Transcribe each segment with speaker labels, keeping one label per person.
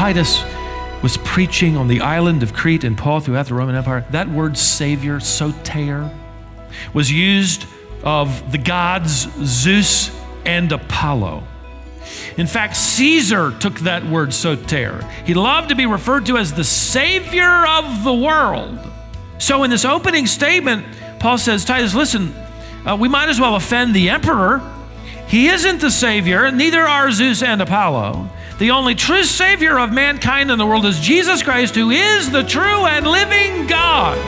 Speaker 1: Titus was preaching on the island of Crete and Paul throughout the Roman Empire, that word Savior, soter, was used of the gods Zeus and Apollo. In fact, Caesar took that word soter. He loved to be referred to as the Savior of the world. So in this opening statement, Paul says, Titus, listen, we might as well offend the emperor. He isn't the Savior, neither are Zeus and Apollo. The only true Savior of mankind in the world is Jesus Christ, who is the true and living God.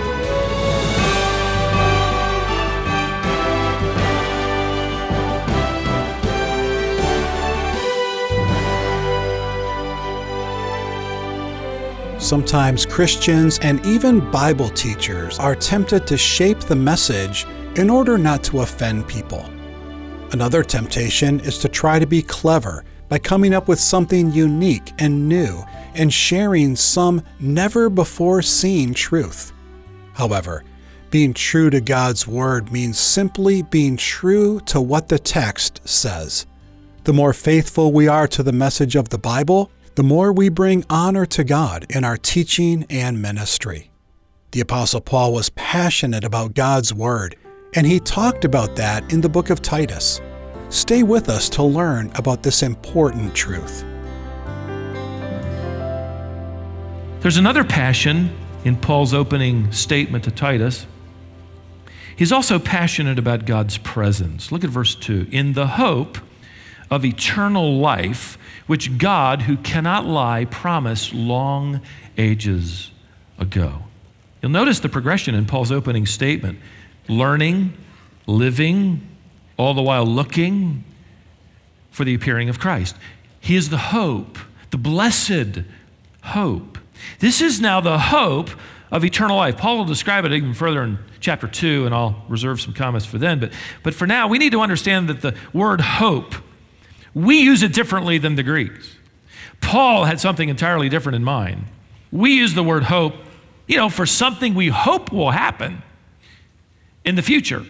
Speaker 2: Sometimes Christians and even Bible teachers are tempted to shape the message in order not to offend people. Another temptation is to try to be clever by coming up with something unique and new and sharing some never-before-seen truth. However, being true to God's Word means simply being true to what the text says. The more faithful we are to the message of the Bible, the more we bring honor to God in our teaching and ministry. The Apostle Paul was passionate about God's Word, and he talked about that in the book of Titus. Stay with us to learn about this important truth.
Speaker 1: There's another passion in Paul's opening statement to Titus. He's also passionate about God's presence. Look at verse 2. In the hope of eternal life, which God, who cannot lie, promised long ages ago. You'll notice the progression in Paul's opening statement. Learning, living, all the while looking for the appearing of Christ. He is the hope, the blessed hope. This is now the hope of eternal life. Paul will describe it even further in chapter 2, and I'll reserve some comments for then. But for now, we need to understand that the word hope, we use it differently than the Greeks. Paul had something entirely different in mind. We use the word hope, for something we hope will happen in the future,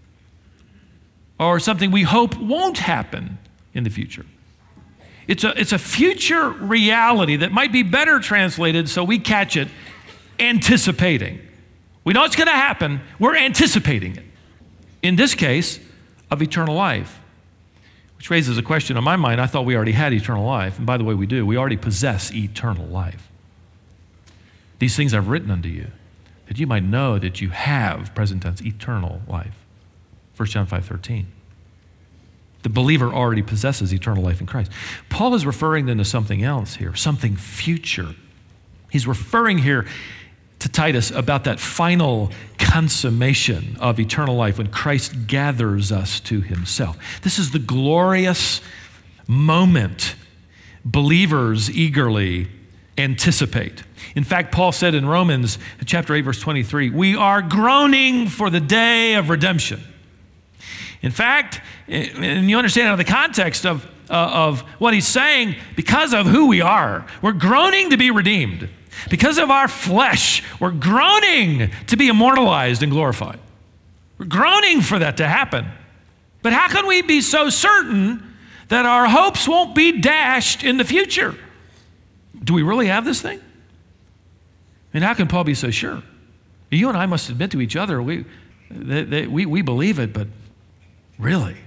Speaker 1: or something we hope won't happen in the future. It's a future reality that might be better translated so we catch it, anticipating. We know it's going to happen, we're anticipating it. In this case, of eternal life, which raises a question on my mind. I thought we already had eternal life, and by the way, we do. We already possess eternal life. These things I've written unto you, that you might know that you have, present tense, eternal life. 1 John 5:13. The believer already possesses eternal life in Christ. Paul is referring then to something else here, something future. He's referring here to Titus about that final consummation of eternal life when Christ gathers us to himself. This is the glorious moment believers eagerly anticipate. In fact, Paul said in Romans chapter 8, verse 23, we are groaning for the day of redemption. In fact, and you understand out of the context of what he's saying, because of who we are, we're groaning to be redeemed. Because of our flesh, we're groaning to be immortalized and glorified. We're groaning for that to happen. But how can we be so certain that our hopes won't be dashed in the future? Do we really have this thing? And how can Paul be so sure? You and I must admit to each other, we believe it, but really,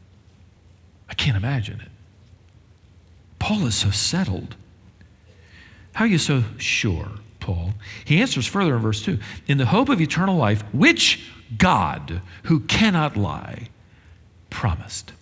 Speaker 1: I can't imagine it. Paul is so settled. How are you so sure, Paul? He answers further in verse 2. In the hope of eternal life, which God, who cannot lie, promised.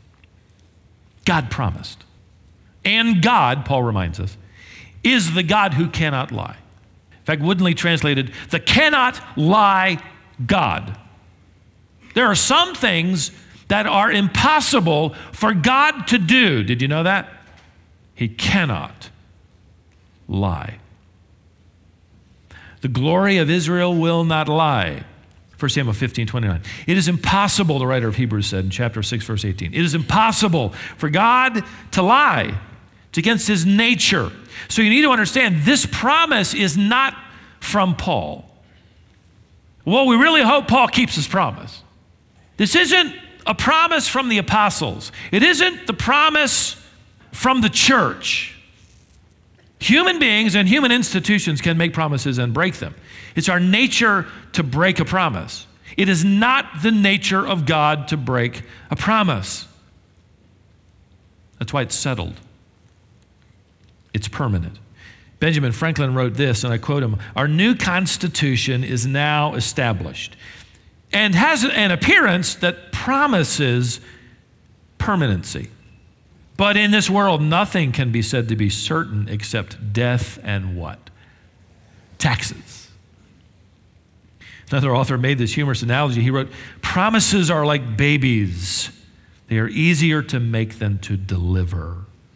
Speaker 1: God promised. And God, Paul reminds us, is the God who cannot lie. In fact, woodenly translated, the cannot lie God. There are some things that are impossible for God to do. Did you know that? He cannot lie. The glory of Israel will not lie. 1 Samuel 15:29. It is impossible, the writer of Hebrews said in chapter 6, verse 18. It is impossible for God to lie. It's against his nature. So you need to understand this promise is not from Paul. Well, we really hope Paul keeps his promise. This isn't a promise from the apostles. It isn't the promise from the church. Human beings and human institutions can make promises and break them. It's our nature to break a promise. It is not the nature of God to break a promise. That's why it's settled. It's permanent. Benjamin Franklin wrote this, and I quote him, "Our new Constitution is now established and has an appearance that promises permanency. But in this world, nothing can be said to be certain except death and what? Taxes." Another author made this humorous analogy. He wrote, "Promises are like babies. They are easier to make than to deliver."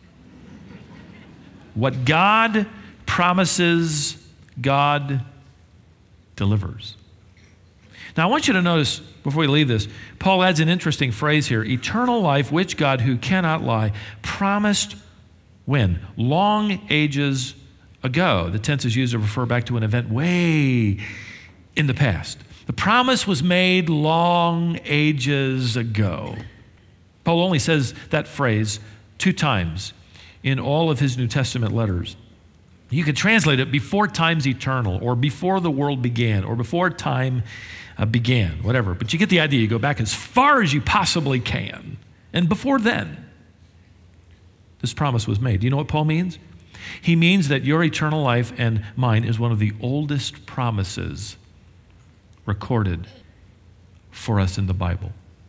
Speaker 1: What God promises, God delivers. Now, I want you to notice, before we leave this, Paul adds an interesting phrase here. Eternal life, which God, who cannot lie, promised when? Long ages ago. The tense is used to refer back to an event way in the past. The promise was made long ages ago. Paul only says that phrase 2 times in all of his New Testament letters. You can translate it before time's eternal, or before the world began, or before time began, whatever. But you get the idea. You go back as far as you possibly can. And before then, this promise was made. Do you know what Paul means? He means that your eternal life and mine is one of the oldest promises recorded for us in the Bible.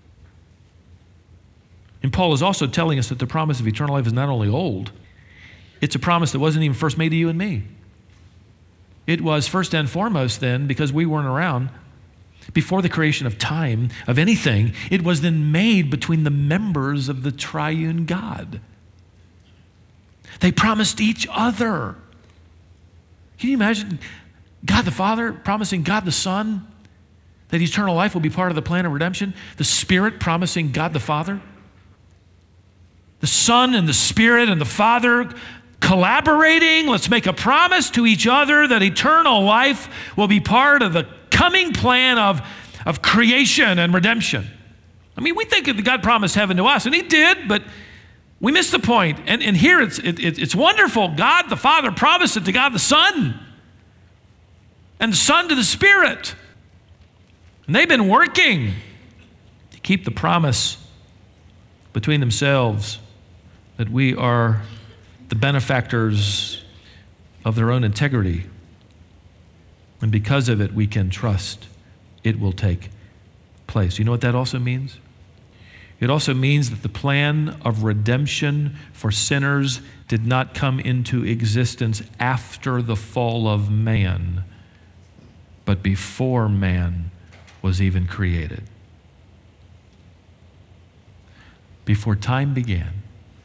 Speaker 1: And Paul is also telling us that the promise of eternal life is not only old, it's a promise that wasn't even first made to you and me. It was first and foremost then, because we weren't around, before the creation of time, of anything, it was then made between the members of the triune God. They promised each other. Can you imagine God the Father promising God the Son that eternal life will be part of the plan of redemption? The Spirit promising God the Father? The Son and the Spirit and the Father collaborating. Let's make a promise to each other that eternal life will be part of the coming plan of creation and redemption. I mean, we think that God promised heaven to us, and He did, but we missed the point. And here it's wonderful. God the Father promised it to God the Son, and the Son to the Spirit. And they've been working to keep the promise between themselves that we are the benefactors of their own integrity. And because of it, we can trust it will take place. You know what that also means? It also means that the plan of redemption for sinners did not come into existence after the fall of man, but before man was even created. Before time began,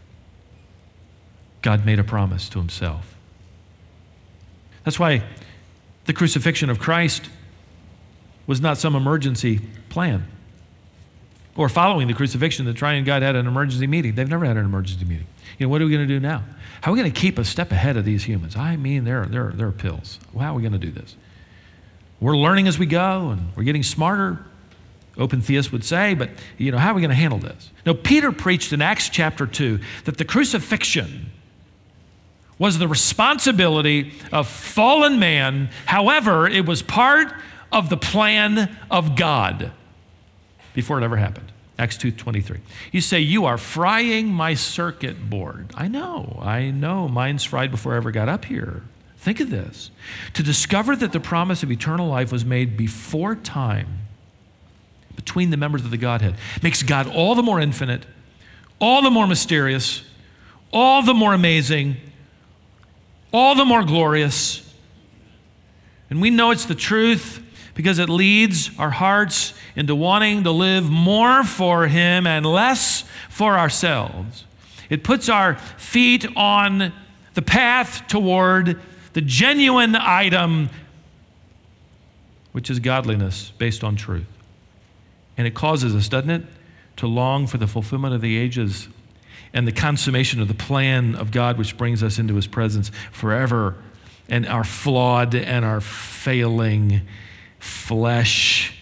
Speaker 1: God made a promise to Himself. That's why the crucifixion of Christ was not some emergency plan. Or following the crucifixion, the triune God had an emergency meeting. They've never had an emergency meeting. You know, what are we going to do now? How are we going to keep a step ahead of these humans? I mean, they're pills. Well, how are we going to do this? We're learning as we go, and we're getting smarter, open theists would say, but you know, how are we going to handle this? Now, Peter preached in Acts chapter 2 that the crucifixion was the responsibility of fallen man. However, it was part of the plan of God before it ever happened. Acts 2:23. You say, "You are frying my circuit board." I know. Mine's fried before I ever got up here. Think of this. To discover that the promise of eternal life was made before time between the members of the Godhead makes God all the more infinite, all the more mysterious, all the more amazing, all the more glorious. And we know it's the truth because it leads our hearts into wanting to live more for Him and less for ourselves. It puts our feet on the path toward the genuine item, which is godliness based on truth. And it causes us, doesn't it, to long for the fulfillment of the ages and the consummation of the plan of God, which brings us into His presence forever. And our flawed and our failing flesh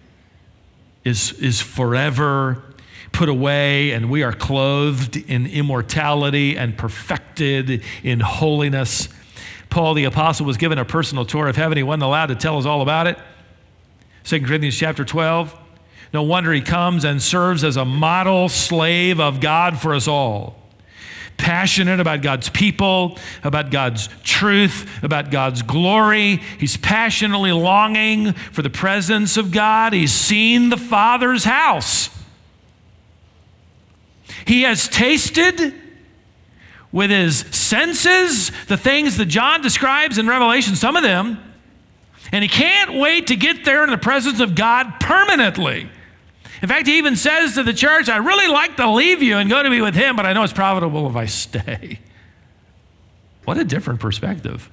Speaker 1: is forever put away, and we are clothed in immortality and perfected in holiness Paul the apostle was given a personal tour of heaven. He wasn't allowed to tell us all about it. 2 Corinthians chapter 12. No wonder he comes and serves as a model slave of God for us all. Passionate about God's people, about God's truth, about God's glory. He's passionately longing for the presence of God. He's seen the Father's house. He has tasted with his senses the things that John describes in Revelation, some of them, and he can't wait to get there in the presence of God permanently. In fact, he even says to the church, I'd really like to leave you and go to be with him, but I know it's profitable if I stay. What a different perspective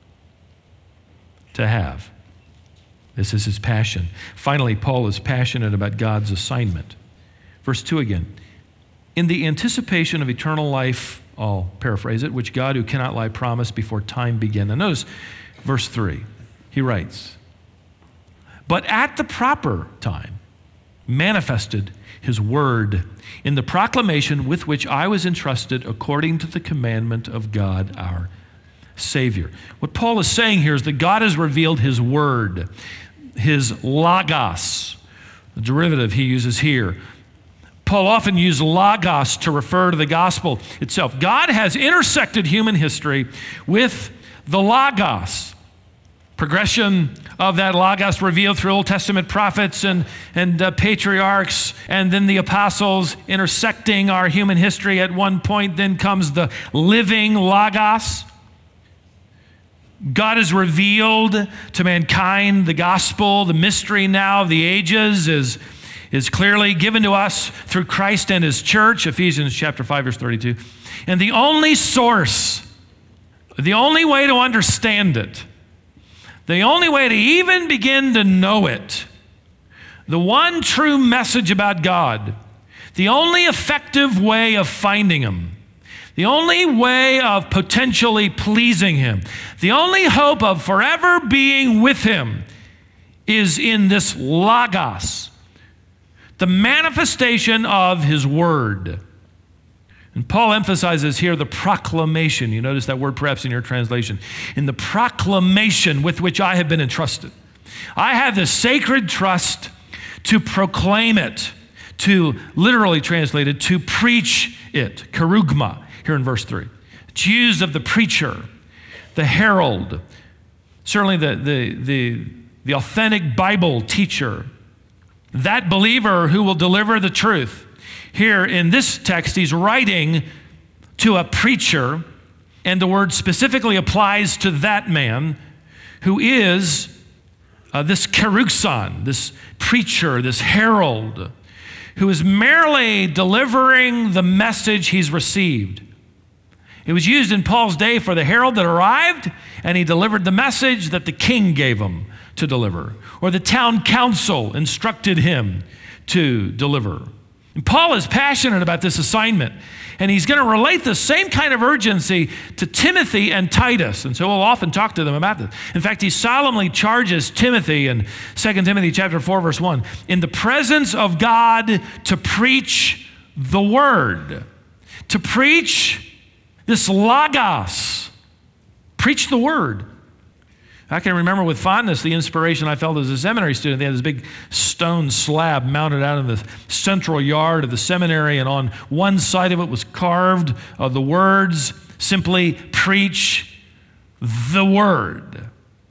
Speaker 1: to have. This is his passion. Finally, Paul is passionate about God's assignment. Verse 2 again. In the anticipation of eternal life, I'll paraphrase it, which God who cannot lie promised before time began. Now notice verse 3. He writes, but at the proper time, manifested his word in the proclamation with which I was entrusted according to the commandment of God our Savior. What Paul is saying here is that God has revealed his word, his logos, the derivative he uses here. Paul often used logos to refer to the gospel itself. God has intersected human history with the logos. Progression of that logos revealed through Old Testament prophets and patriarchs, and then the apostles intersecting our human history at one point. Then comes the living logos. God has revealed to mankind the gospel. The mystery now of the ages is clearly given to us through Christ and his church, Ephesians chapter 5, verse 32. And the only source, the only way to understand it, the only way to even begin to know it, the one true message about God, the only effective way of finding him, the only way of potentially pleasing him, the only hope of forever being with him is in this logos, the manifestation of his word. And Paul emphasizes here the proclamation. You notice that word perhaps in your translation. In the proclamation with which I have been entrusted. I have the sacred trust to proclaim it, to literally translated, to preach it. Kerugma, here in verse 3. It's used of the preacher, the herald, certainly the authentic Bible teacher, that believer who will deliver the truth. Here in this text, he's writing to a preacher, and the word specifically applies to that man who is this keruxon, this preacher, this herald, who is merely delivering the message he's received. It was used in Paul's day for the herald that arrived, and he delivered the message that the king gave him to deliver, or the town council instructed him to deliver. And Paul is passionate about this assignment, and he's going to relate the same kind of urgency to Timothy and Titus, and so we'll often talk to them about this. In fact, he solemnly charges Timothy in 2 Timothy chapter 4, verse 1, in the presence of God to preach the word, to preach this logos, preach the word. I can remember with fondness the inspiration I felt as a seminary student. They had this big stone slab mounted out in the central yard of the seminary, and on one side of it was carved the words, simply preach the word.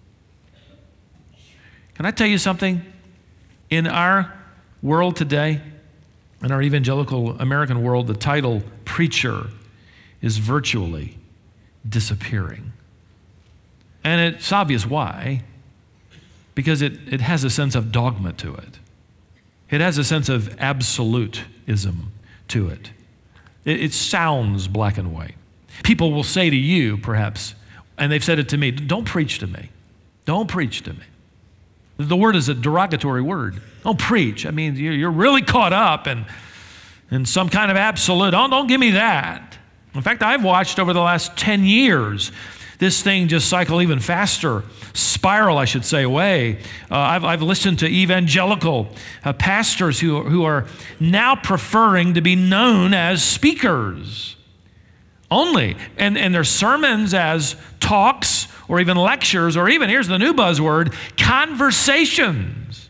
Speaker 1: Can I tell you something? In our world today, in our evangelical American world, the title preacher is virtually disappearing. And it's obvious why, because it has a sense of dogma to it. It has a sense of absolutism to it. It sounds black and white. People will say to you, perhaps, and they've said it to me, don't preach to me. Don't preach to me. The word is a derogatory word. Don't preach. I mean, you're really caught up in some kind of absolute. Don't give me that. In fact, I've watched over the last 10 years this thing just cycle even faster, spiral, I should say, away. I've listened to evangelical pastors who are now preferring to be known as speakers only, and their sermons as talks or even lectures, or even, here's the new buzzword, conversations.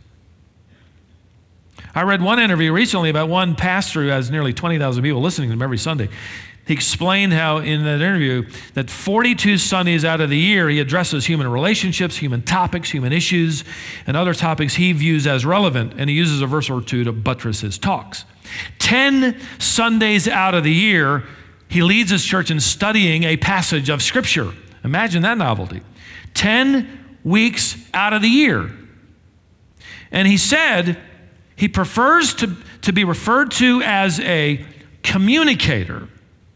Speaker 1: I read one interview recently about one pastor who has nearly 20,000 people listening to him every Sunday. He explained how in that interview that 42 Sundays out of the year he addresses human relationships, human topics, human issues, and other topics he views as relevant, and he uses a verse or two to buttress his talks. 10 Sundays out of the year, he leads his church in studying a passage of Scripture. Imagine that novelty. 10 weeks out of the year. And he said he prefers to be referred to as a communicator.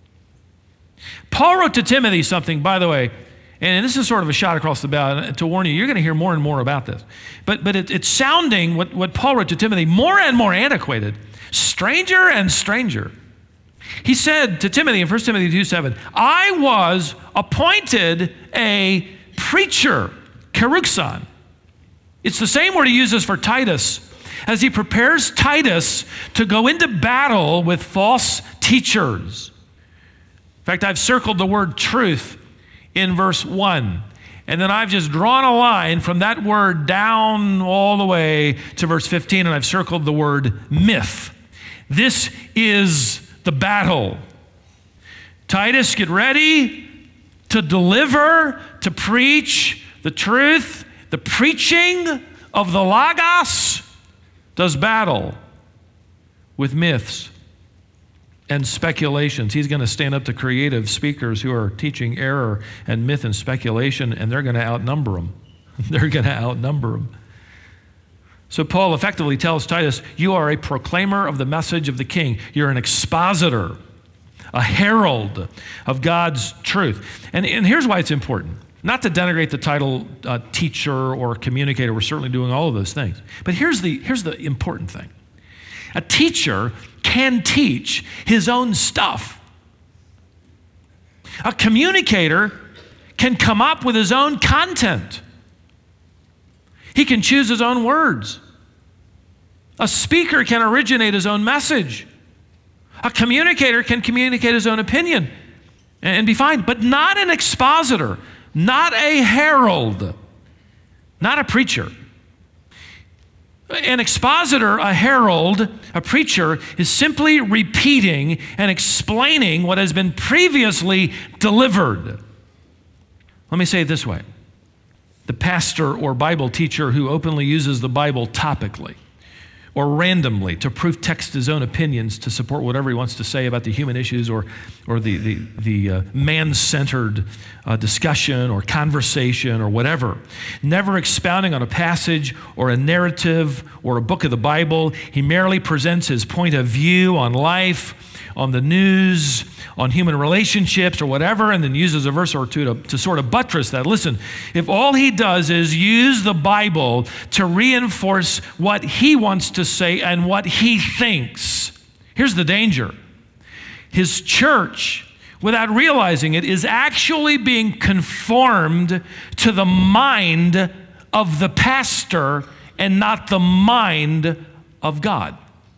Speaker 1: Paul wrote to Timothy something, by the way, and this is sort of a shot across the bow to warn you, you're going to hear more and more about this. But it's sounding, what Paul wrote to Timothy, more and more antiquated, stranger and stranger. He said to Timothy in 1 Timothy 2:7, I was appointed a preacher, keruxon. It's the same word he uses for Titus, as he prepares Titus to go into battle with false teachers. In fact, I've circled the word truth in verse 1. And then I've just drawn a line from that word down all the way to verse 15, and I've circled the word myth. This is the battle. Titus, get ready to deliver, to preach the truth. The preaching of the Logos does battle with myths and speculations. He's going to stand up to creative speakers who are teaching error and myth and speculation, and they're going to outnumber them. They're going to outnumber them. So Paul effectively tells Titus, you are a proclaimer of the message of the king. You're an expositor, a herald of God's truth. And here's why it's important. Not to denigrate the title teacher or communicator. We're certainly doing all of those things. But here's the important thing. A teacher can teach his own stuff. A communicator can come up with his own content. He can choose his own words. A speaker can originate his own message. A communicator can communicate his own opinion and be fine, but not an expositor, not a herald, not a preacher. An expositor, a herald, a preacher is simply repeating and explaining what has been previously delivered. Let me say it this way. The pastor or Bible teacher who openly uses the Bible topically or randomly to proof text his own opinions to support whatever he wants to say about the human issues or the man-centered discussion or conversation or whatever, never expounding on a passage or a narrative or a book of the Bible. He merely presents his point of view on life, on the news, on human relationships or whatever, and then uses a verse or two to sort of buttress that. Listen, if all he does is use the Bible to reinforce what he wants to say and what he thinks, here's the danger. His church, without realizing it, is actually being conformed to the mind of the pastor and not the mind of God.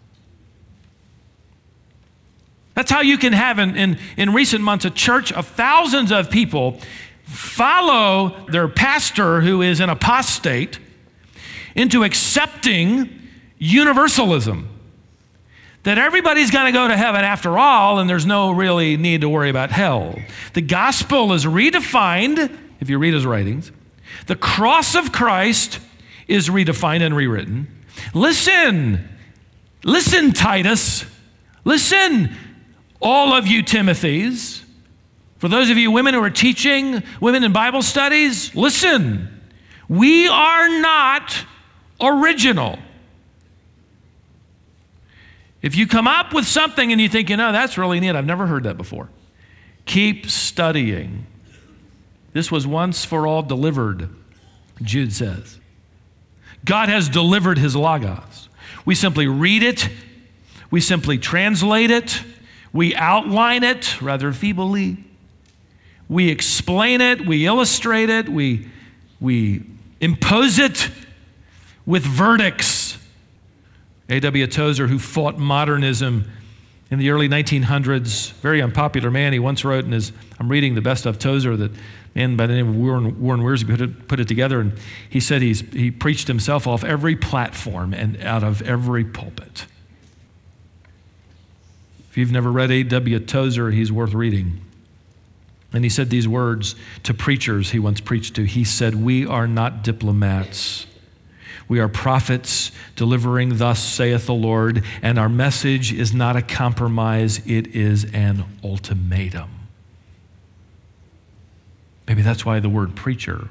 Speaker 1: That's how you can have, in recent months, a church of thousands of people follow their pastor, who is an apostate, into accepting universalism. That everybody's going to go to heaven after all, and there's no really need to worry about hell. The gospel is redefined, if you read his writings. The cross of Christ is redefined and rewritten. Listen, Titus. Listen, all of you Timothys. For those of you women who are teaching, women in Bible studies, listen. We are not original. If you come up with something and you think, that's really neat, I've never heard that before, keep studying. This was once for all delivered, Jude says. God has delivered his Logos. We simply read it. We simply translate it. We outline it rather feebly. We explain it. We illustrate it. We impose it with verdicts. A.W. Tozer, who fought modernism In the early 1900s, very unpopular man, he once wrote in his, I'm reading the best of Tozer, that man by the name of Warren Wiersbe put it together, and he said he preached himself off every platform and out of every pulpit. If you've never read A.W. Tozer, he's worth reading. And he said these words to preachers he once preached to. He said, "We are not diplomats. We are prophets delivering, thus saith the Lord, and our message is not a compromise, it is an ultimatum." Maybe that's why the word preacher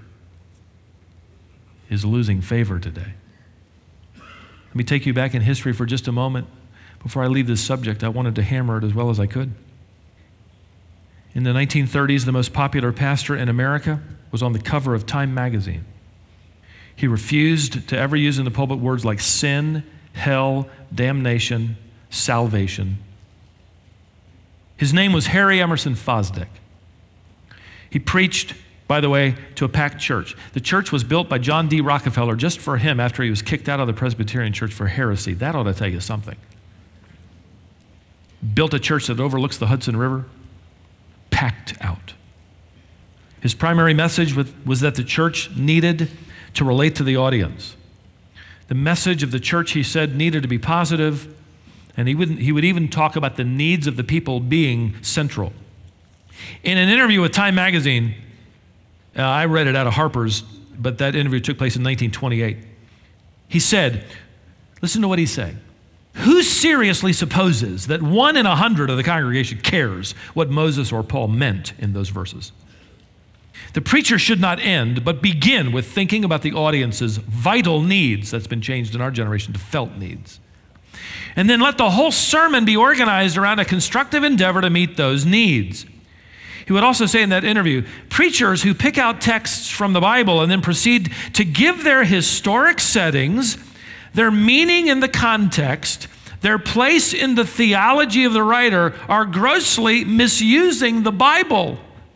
Speaker 1: is losing favor today. Let me take you back in history for just a moment. Before I leave this subject, I wanted to hammer it as well as I could. In the 1930s, the most popular pastor in America was on the cover of Time magazine. He refused to ever use in the pulpit words like sin, hell, damnation, salvation. His name was Harry Emerson Fosdick. He preached, by the way, to a packed church. The church was built by John D. Rockefeller just for him after he was kicked out of the Presbyterian church for heresy. That ought to tell you something. Built a church that overlooks the Hudson River, packed out. His primary message was that the church needed to relate to the audience. The message of the church, he said, needed to be positive, and he would even talk about the needs of the people being central. In an interview with Time magazine, I read it out of Harper's, but that interview took place in 1928. He said, listen to what he's saying. Who seriously supposes that 1 in 100 of the congregation cares what Moses or Paul meant in those verses? The preacher should not end, but begin with thinking about the audience's vital needs. That's been changed in our generation to felt needs. And then let the whole sermon be organized around a constructive endeavor to meet those needs. He would also say in that interview, preachers who pick out texts from the Bible and then proceed to give their historic settings, their meaning in the context, their place in the theology of the writer, are grossly misusing the Bible.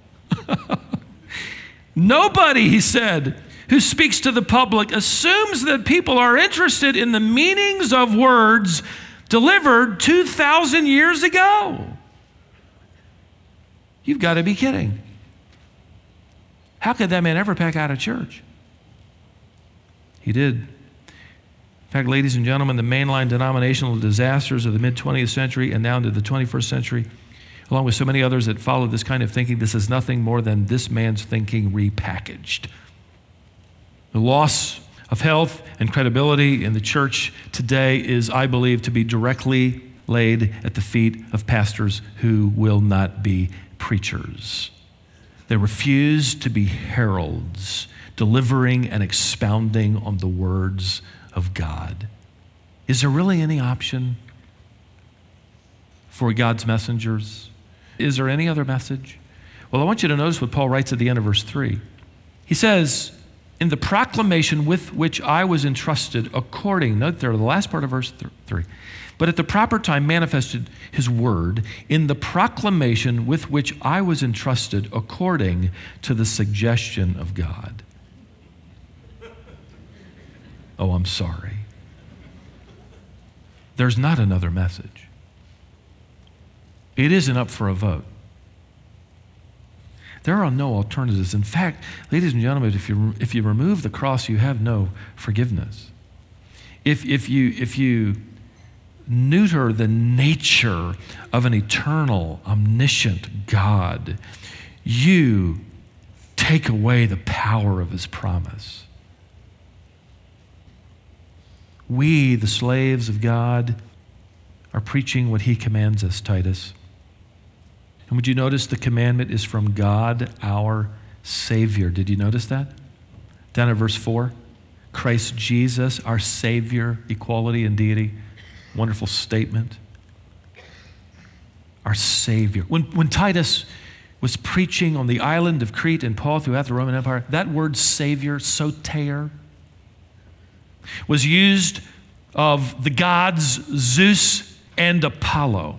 Speaker 1: Nobody, he said, who speaks to the public assumes that people are interested in the meanings of words delivered 2,000 years ago. You've got to be kidding. How could that man ever pack out of church? He did. In fact, ladies and gentlemen, the mainline denominational disasters of the mid-20th century and now into the 21st century, along with so many others that follow this kind of thinking, this is nothing more than this man's thinking repackaged. The loss of health and credibility in the church today is, I believe, to be directly laid at the feet of pastors who will not be preachers. They refuse to be heralds, delivering and expounding on the words of God. Is there really any option for God's messengers? Is there any other message? Well, I want you to notice what Paul writes at the end of verse 3. He says, in the proclamation with which I was entrusted according, note there, the last part of verse 3, but at the proper time manifested his word in the proclamation with which I was entrusted according to the suggestion of God. Oh, I'm sorry. There's not another message. It isn't up for a vote. There are no alternatives. In fact, ladies and gentlemen, if you remove the cross, you have no forgiveness. If you neuter the nature of an eternal, omniscient God, you take away the power of his promise. We, the slaves of God, are preaching what he commands us, Titus. And would you notice the commandment is from God, our Savior. Did you notice that? Down at verse 4, Christ Jesus, our Savior, equality and deity. Wonderful statement. Our Savior. When Titus was preaching on the island of Crete and Paul throughout the Roman Empire, that word Savior, soter, was used of the gods Zeus and Apollo.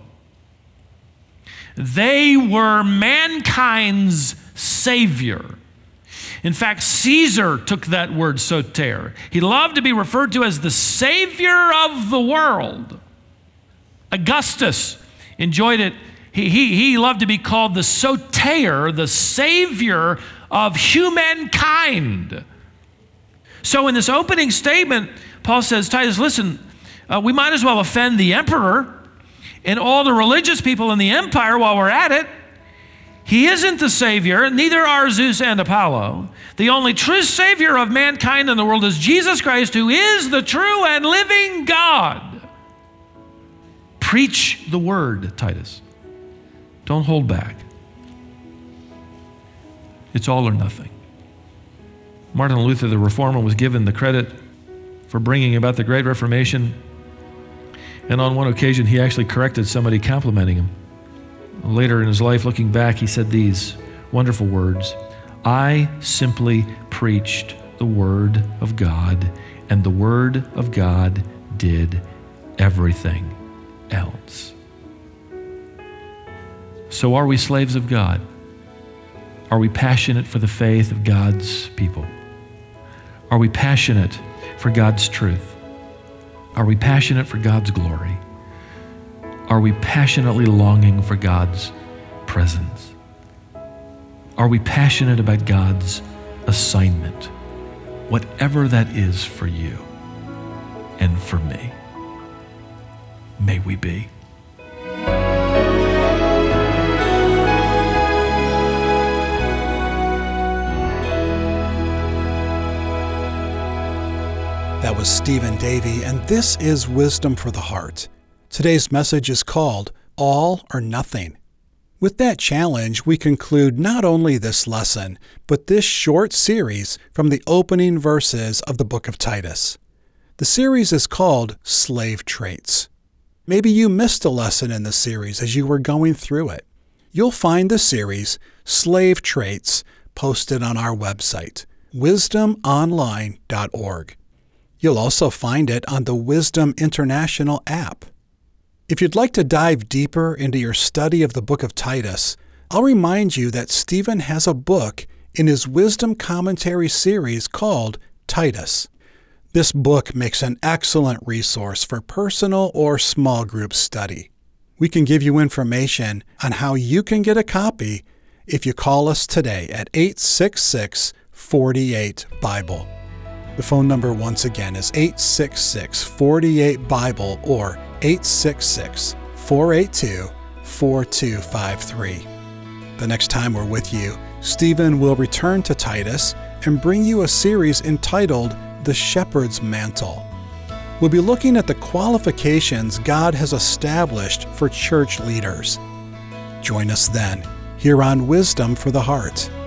Speaker 1: They were mankind's savior. In fact, Caesar took that word soter. He loved to be referred to as the savior of the world. Augustus enjoyed it. He loved to be called the soter, the savior of humankind. So in this opening statement, Paul says, Titus, listen, we might as well offend the emperor and all the religious people in the empire while we're at it. He isn't the Savior, neither are Zeus and Apollo. The only true Savior of mankind in the world is Jesus Christ, who is the true and living God. Preach the word, Titus. Don't hold back. It's all or nothing. Martin Luther, the Reformer, was given the credit for bringing about the Great Reformation. And on one occasion, he actually corrected somebody complimenting him. Later in his life, looking back, he said these wonderful words: I simply preached the Word of God, and the Word of God did everything else. So are we slaves of God? Are we passionate for the faith of God's people? Are we passionate for God's truth? Are we passionate for God's glory? Are we passionately longing for God's presence? Are we passionate about God's assignment, whatever that is for you and for me? May we be.
Speaker 2: That was Stephen Davey, and this is Wisdom for the Heart. Today's message is called All or Nothing. With that challenge, we conclude not only this lesson, but this short series from the opening verses of the book of Titus. The series is called Slave Traits. Maybe you missed a lesson in the series as you were going through it. You'll find the series, Slave Traits, posted on our website, wisdomonline.org. You'll also find it on the Wisdom International app. If you'd like to dive deeper into your study of the book of Titus, I'll remind you that Stephen has a book in his Wisdom Commentary series called Titus. This book makes an excellent resource for personal or small group study. We can give you information on how you can get a copy if you call us today at 866-48-BIBLE. The phone number once again is 866-48-BIBLE or 866-482-4253. The next time we're with you, Stephen will return to Titus and bring you a series entitled The Shepherd's Mantle. We'll be looking at the qualifications God has established for church leaders. Join us then, here on Wisdom for the Heart.